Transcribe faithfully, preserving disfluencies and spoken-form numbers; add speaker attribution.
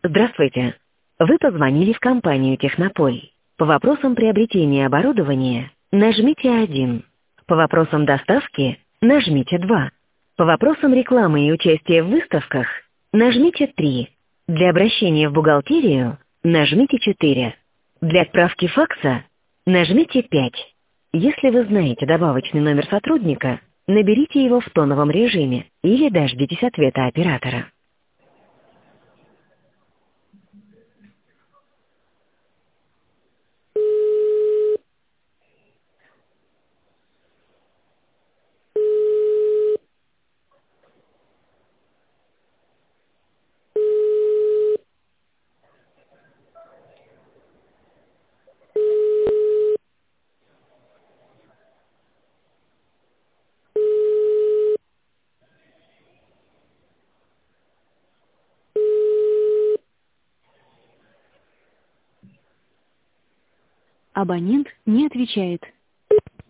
Speaker 1: Здравствуйте. Вы позвонили в компанию «Технополь». По вопросам приобретения оборудования нажмите один. По вопросам доставки нажмите два. По вопросам рекламы и участия в выставках нажмите три. Для обращения в бухгалтерию нажмите четыре. Для отправки факса нажмите пять. Если вы знаете добавочный номер сотрудника, наберите его в тоновом режиме или дождитесь ответа оператора.
Speaker 2: Абонент не отвечает.